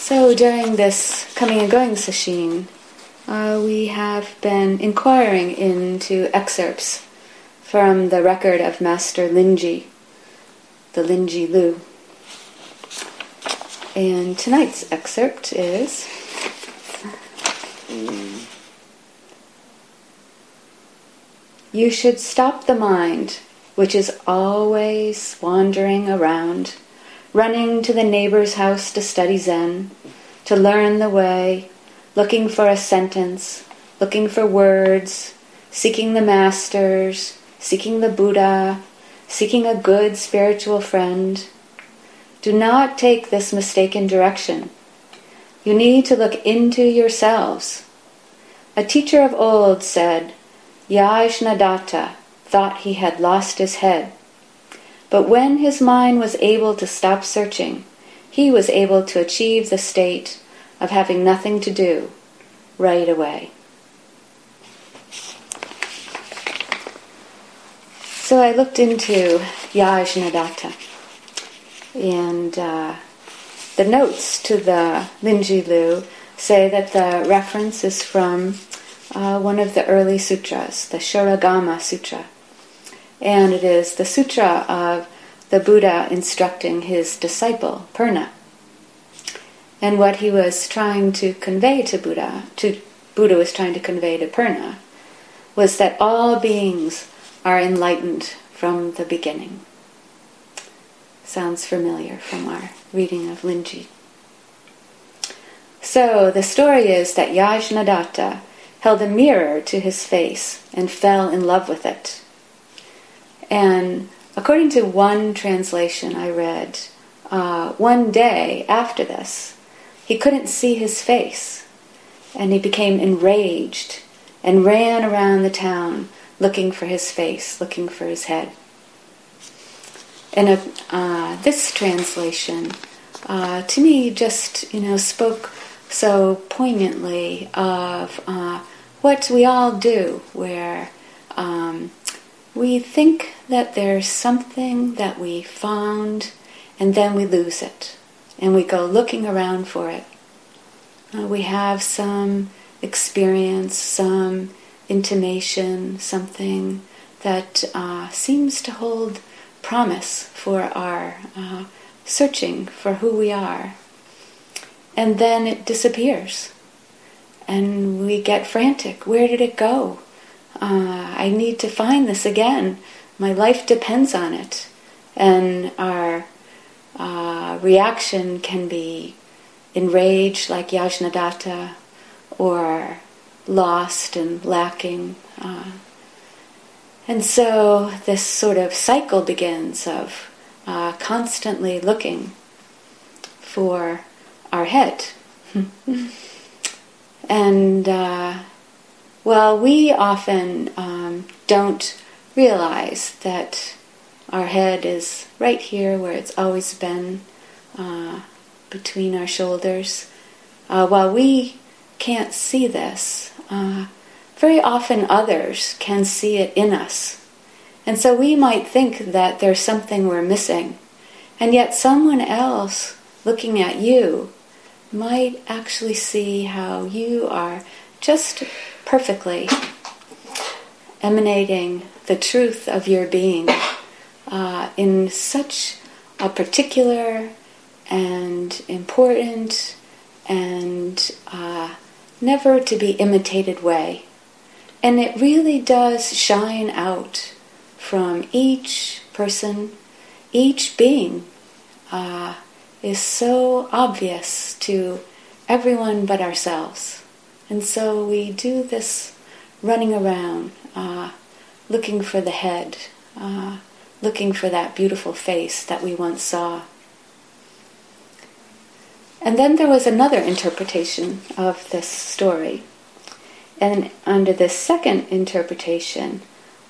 So during this coming and going sesshin, we have been inquiring into excerpts from the record of Master Linji, the Linji Lu. And tonight's excerpt is "You should stop the mind, which is always wandering around, running to the neighbor's house to study Zen, to learn the way, looking for a sentence, looking for words, seeking the masters, seeking the Buddha, seeking a good spiritual friend. Do not take this mistaken direction. You need to look into yourselves. A teacher of old said, Yajnadatta thought he had lost his head. But when his mind was able to stop searching, he was able to achieve the state of having nothing to do right away." So I looked into Yajnadatta, and the notes to the Linji Lu say that the reference is from one of the early sutras, the Shuragama Sutra. And it is the sutra of the Buddha instructing his disciple, Purna. And what he was trying to convey to Buddha was trying to convey to Purna, was that all beings are enlightened from the beginning. Sounds familiar from our reading of Linji. So the story is that Yajnadatta held a mirror to his face and fell in love with it. And according to one translation I read, one day after this, he couldn't see his face, and he became enraged and ran around the town looking for his face, looking for his head. And this translation, to me, just spoke so poignantly of what we all do, where we think that there's something that we found, and then we lose it, and we go looking around for it. We have some experience, some intimation, something that seems to hold promise for our searching for who we are. And then it disappears. And we get frantic. Where did it go? I need to find this again. My life depends on it. And our reaction can be enraged like Yajnadatta, or lost and lacking. And so this sort of cycle begins of constantly looking for our head. And we often don't realize that our head is right here where it's always been, between our shoulders. While we can't see this, very often others can see it in us. And so we might think that there's something we're missing, and yet someone else looking at you might actually see how you are just perfectly emanating the truth of your being in such a particular and important and never to be imitated way. And it really does shine out from each person. Each being is so obvious to everyone but ourselves. And so we do this running around, looking for the head, looking for that beautiful face that we once saw. And then there was another interpretation of this story. And under this second interpretation,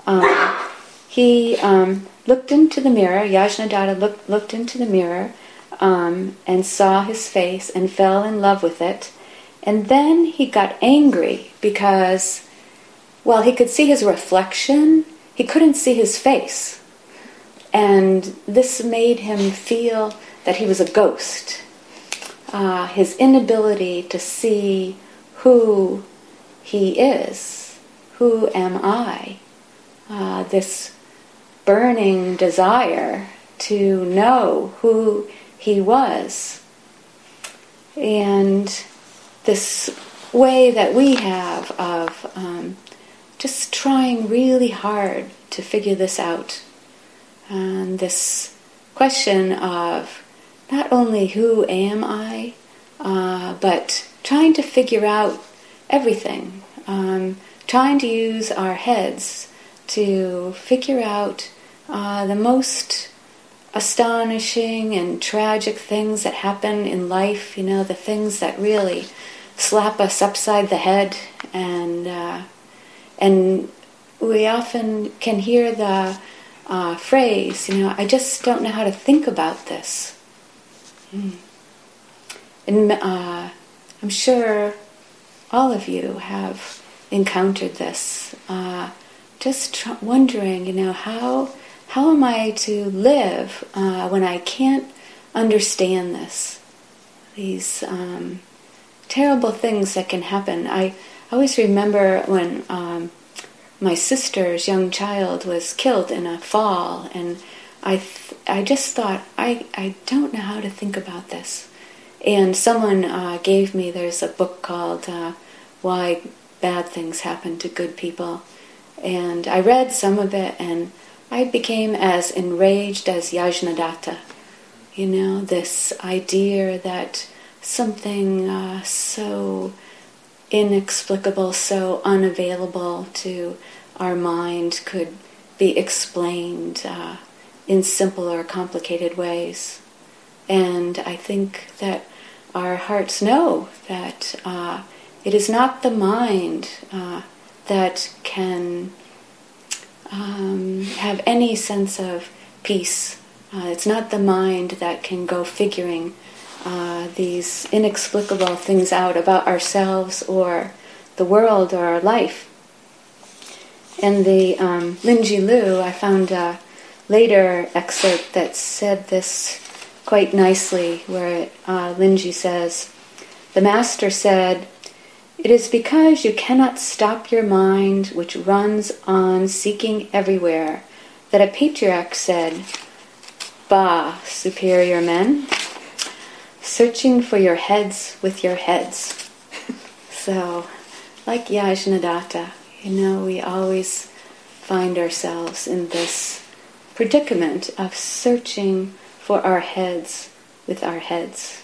he looked into the mirror, Yajnadatta looked into the mirror and saw his face and fell in love with it. And then he got angry because, while he could see his reflection, he couldn't see his face. And this made him feel that he was a ghost. his inability to see who he is. Who am I? This burning desire to know who he was. And this way that we have of just trying really hard to figure this out. And this question of not only who am I, but trying to figure out everything. Trying to use our heads to figure out the most astonishing and tragic things that happen in life, the things that really slap us upside the head, and we often can hear the phrase, I just don't know how to think about this. And I'm sure all of you have encountered this. Just wondering, how am I to live when I can't understand this? These terrible things that can happen. I always remember when my sister's young child was killed in a fall, and I just thought, I don't know how to think about this. And someone gave me, there's a book called Why Bad Things Happen to Good People. And I read some of it, and I became as enraged as Yajnadatta. This idea that something so inexplicable, so unavailable to our mind could be explained in simple or complicated ways. And I think that our hearts know that it is not the mind that can have any sense of peace. It's not the mind that can go figuring these inexplicable things out about ourselves or the world or our life. In the Linji Lu, I found a later excerpt that said this quite nicely, where Linji says, "The Master said, 'It is because you cannot stop your mind, which runs on seeking everywhere, that a patriarch said, Bah, superior men, searching for your heads with your heads.'" So, like Yajnadatta, we always find ourselves in this predicament of searching for our heads with our heads.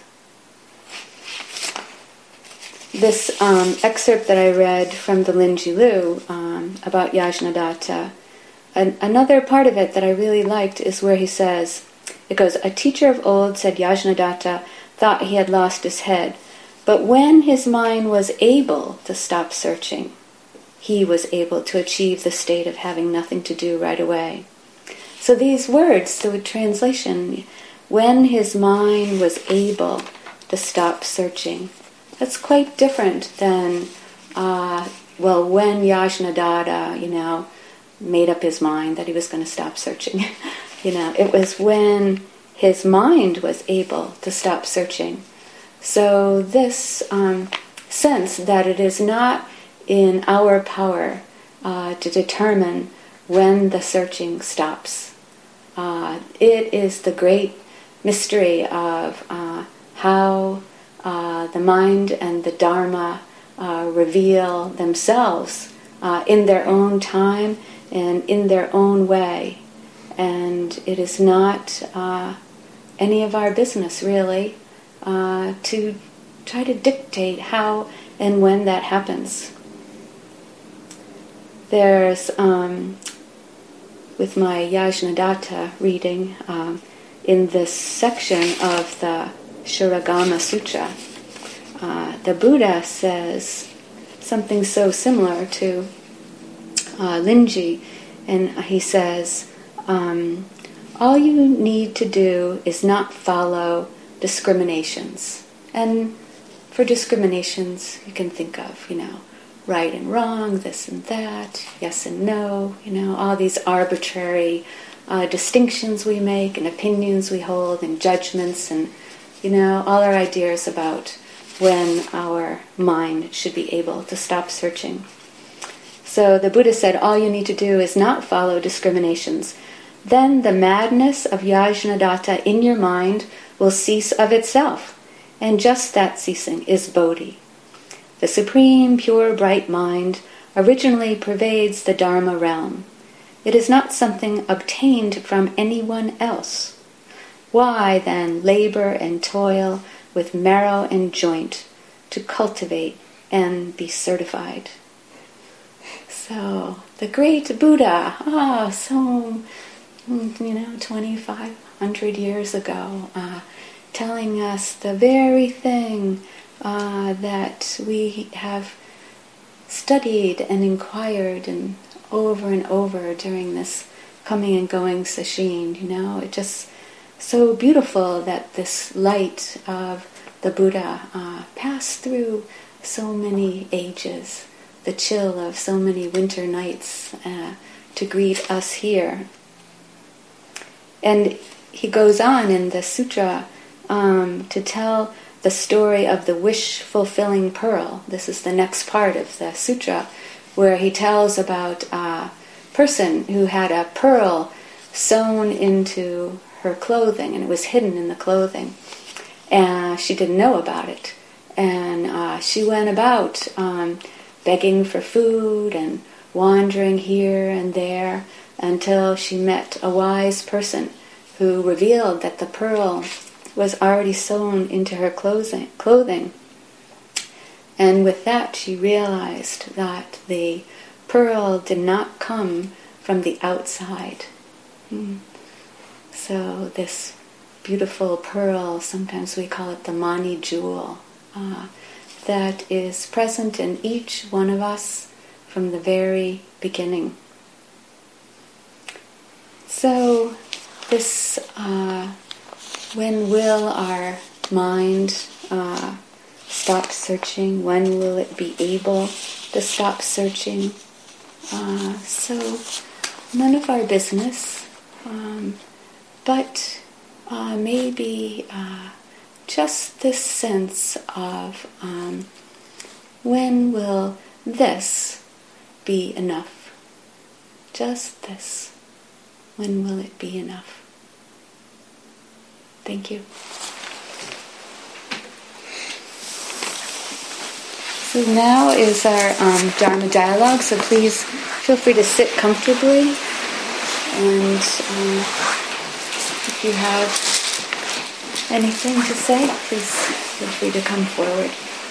This excerpt that I read from the Linji Lu about Yajnadatta, another part of it that I really liked is where he says, it goes, "A teacher of old said Yajnadatta thought he had lost his head, but when his mind was able to stop searching, he was able to achieve the state of having nothing to do right away." So these words, the translation, when his mind was able to stop searching, that's quite different than, when Yajnadatta, made up his mind that he was going to stop searching. It was when his mind was able to stop searching. So this sense that it is not in our power to determine when the searching stops. It is the great mystery of how the mind and the Dharma reveal themselves in their own time and in their own way. And it is not any of our business, really, to try to dictate how and when that happens. There's, with my Yajnadatta reading, in this section of the Shuragama Sutra, the Buddha says something so similar to Linji, and he says, all you need to do is not follow discriminations. And for discriminations, you can think of, right and wrong, this and that, yes and no, all these arbitrary distinctions we make and opinions we hold and judgments and all our ideas about when our mind should be able to stop searching. So the Buddha said, all you need to do is not follow discriminations. Then the madness of Yajnadatta in your mind will cease of itself, and just that ceasing is Bodhi. The supreme, pure, bright mind originally pervades the Dharma realm. It is not something obtained from anyone else. Why, then, labor and toil with marrow and joint to cultivate and be certified? So, the great Buddha, 2,500 years ago, telling us the very thing that we have studied and inquired and over during this coming and going sesshin. It just so beautiful that this light of the Buddha passed through so many ages, the chill of so many winter nights to greet us here. And he goes on in the sutra to tell the story of the wish-fulfilling pearl. This is the next part of the sutra, where he tells about a person who had a pearl sewn into her clothing, and it was hidden in the clothing. And she didn't know about it. And she went about begging for food and wandering here and there until she met a wise person who revealed that the pearl was already sewn into her clothing. And with that, she realized that the pearl did not come from the outside. So this beautiful pearl, sometimes we call it the Mani jewel, that is present in each one of us from the very beginning. So this, when will our mind stop searching? When will it be able to stop searching? So none of our business, but maybe just this sense of when will this be enough? Just this. When will it be enough? Thank you. So now is our Dharma dialogue, so please feel free to sit comfortably, and if you have anything to say, please feel free to come forward.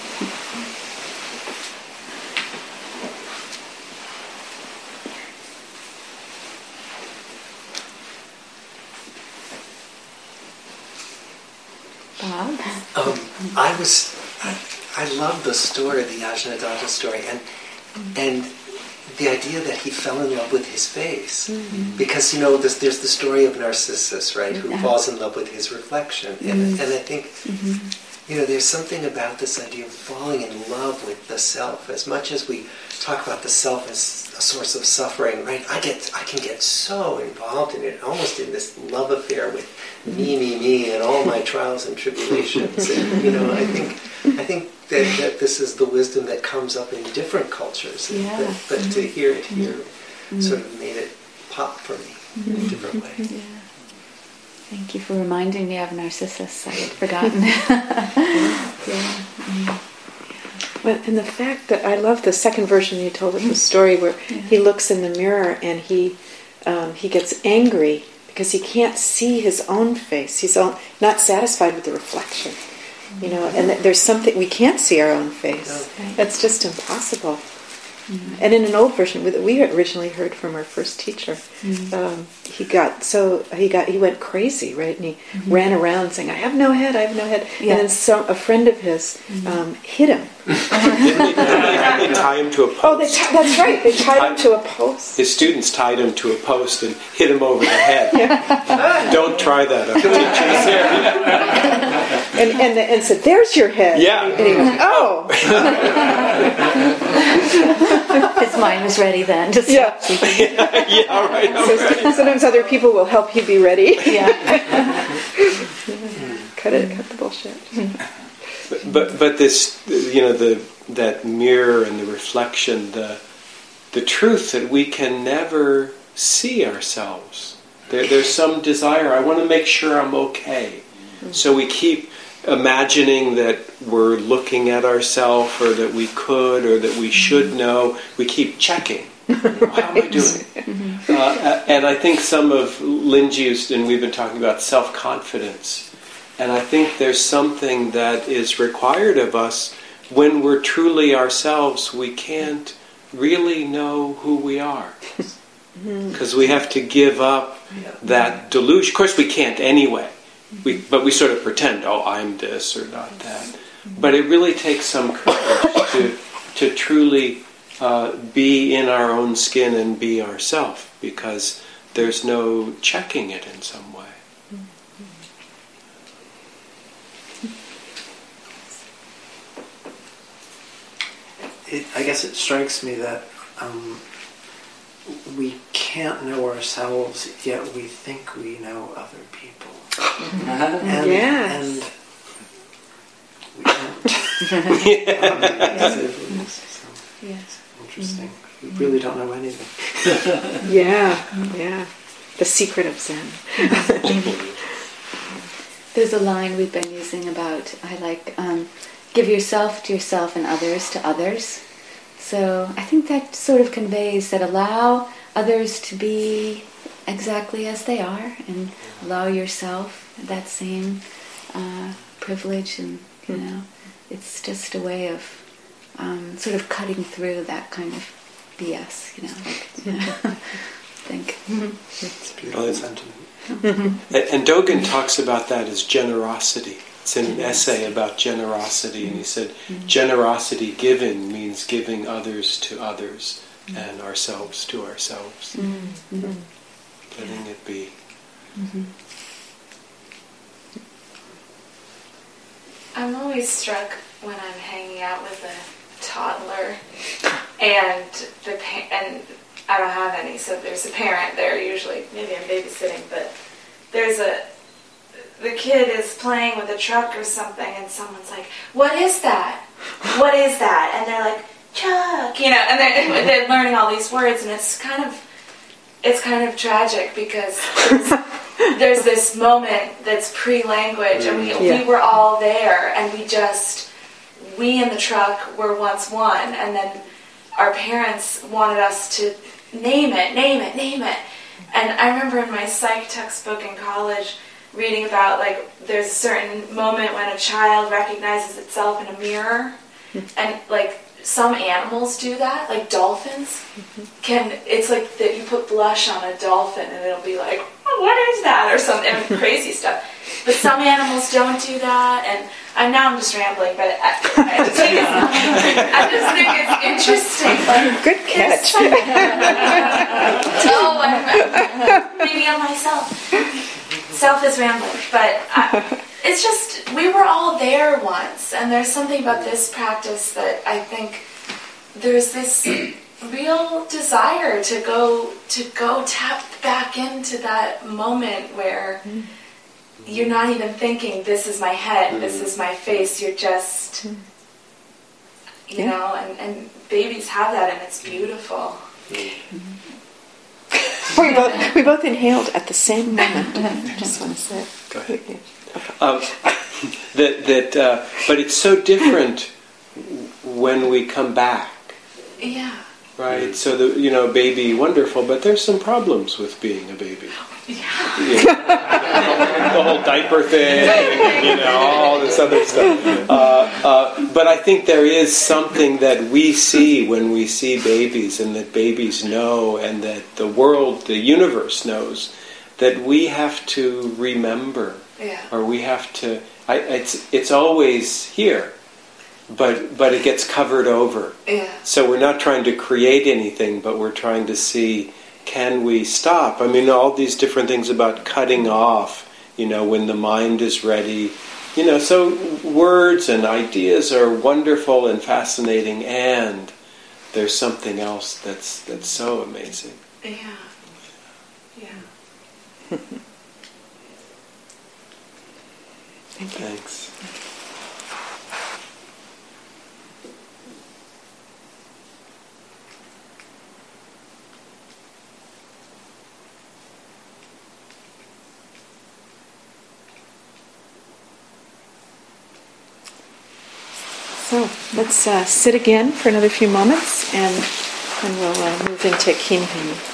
Bob? I love the story, the Yajnadatta story, and the idea that he fell in love with his face. Mm-hmm. Because, there's the story of Narcissus, right, who falls in love with his reflection. And I think, there's something about this idea of falling in love with the self. As much as we talk about the self as a source of suffering, right, I can get so involved in it, almost in this love affair with me, and all my trials and tribulations. And, I think that this is the wisdom that comes up in different cultures. Yeah. But to hear it here sort of made it pop for me in a different way. Yeah. Thank you for reminding me of Narcissus. I had forgotten. Well, and the fact that I love the second version you told of the story where he looks in the mirror and he gets angry because he can't see his own face. He's not satisfied with the reflection. And there's something, we can't see our own face. That's just impossible. Mm-hmm. And in an old version, we originally heard from our first teacher, he went crazy, right? And he ran around saying, I have no head. Yeah. And then a friend of his hit him. Didn't they tie him to a post? Oh, that's right. They tied him to a post. His students tied him to a post and hit him over the head. Don't try that. And said, "There's your head." Yeah. And he went, "Oh." His mind was ready then. Yeah, right. So sometimes other people will help you be ready. Yeah. Cut the bullshit. But this, that mirror and the reflection, the truth that we can never see ourselves. There's some desire. I want to make sure I'm okay. So we keep imagining that we're looking at ourselves, or that we could, or that we should know. We keep checking. How am I doing? And I think some of Linji's, and we've been talking about self-confidence. And I think there's something that is required of us when we're truly ourselves. We can't really know who we are. Because we have to give up that delusion. Of course we can't anyway. But we sort of pretend, I'm this or not that. But it really takes some courage to truly be in our own skin and be ourselves, because there's no checking it in some way. I guess it strikes me that we can't know ourselves, yet we think we know other people. And we don't. Yes. Interesting. We really don't know anything. Yeah. The secret of Zen. There's a line we've been using about, I like, give yourself to yourself and others to others. So I think that sort of conveys that allow others to be exactly as they are, and allow yourself that same privilege, and it's just a way of sort of cutting through that kind of BS, I think. It's a beautiful sentiment. And Dogen talks about that as generosity. It's in an essay about generosity, and he said, generosity giving means giving others to others and ourselves to ourselves. Letting it be. I'm always struck when I'm hanging out with a toddler, and and I don't have any, so there's a parent there usually. Maybe I'm babysitting, but the kid is playing with a truck or something, and someone's like, "What is that? What is that?" And they're like, "Chuck," and they're learning all these words, and it's kind of tragic, because there's this moment that's pre-language, and we were all there, and we in the truck were once one, and then our parents wanted us to name it. And I remember in my psych textbook in college reading about, there's a certain moment when a child recognizes itself in a mirror, and some animals do that, like dolphins it's like that you put blush on a dolphin and it'll be like, "Oh, what is that?" or something, crazy stuff. But some animals don't do that, and I'm just rambling, but I just think it's interesting. Good catch. Maybe on myself. Self is rambling, but it's just, we were all there once, and there's something about this practice that I think there's this real desire to go tap back into that moment where you're not even thinking, this is my head, this is my face, you're just, and babies have that, and it's beautiful. We both inhaled at the same moment. I just want to say. Go ahead. But it's so different when we come back. Yeah. Right. So baby, wonderful, but there's some problems with being a baby. Yeah. The whole diaper thing, all this other stuff. But I think there is something that we see when we see babies, and that babies know, and that the world, the universe knows, that we have to remember, or we have to. It's always here, but it gets covered over. Yeah. So we're not trying to create anything, but we're trying to see, can we stop? I mean, all these different things about cutting off, when the mind is ready. So words and ideas are wonderful and fascinating, and there's something else that's so amazing. Yeah. Thank you. Thanks. So let's sit again for another few moments, and then we'll move into Kinhin.